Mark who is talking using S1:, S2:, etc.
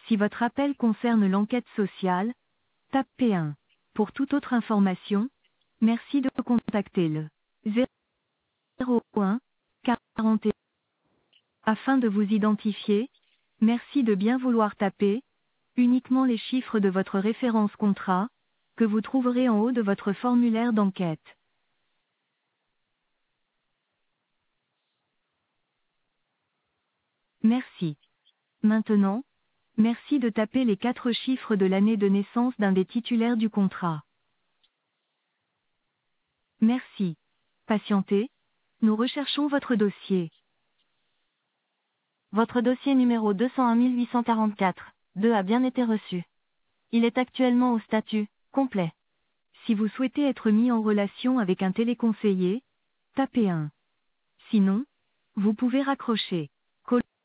S1: Si votre appel concerne l'enquête sociale, tapez 1. Pour toute autre information, merci de contacter le 01 41. Afin de vous identifier, merci de bien vouloir taper uniquement les chiffres de votre référence contrat, que vous trouverez en haut de votre formulaire d'enquête. Merci. Maintenant, merci de taper les 4 chiffres de l'année de naissance d'un des titulaires du contrat. Merci. Patientez, nous recherchons votre dossier.
S2: Votre dossier numéro 201 844, 2 a bien été reçu. Il est actuellement au statut complet.
S1: Si vous souhaitez être mis en relation avec un téléconseiller, tapez 1. Sinon, vous pouvez raccrocher.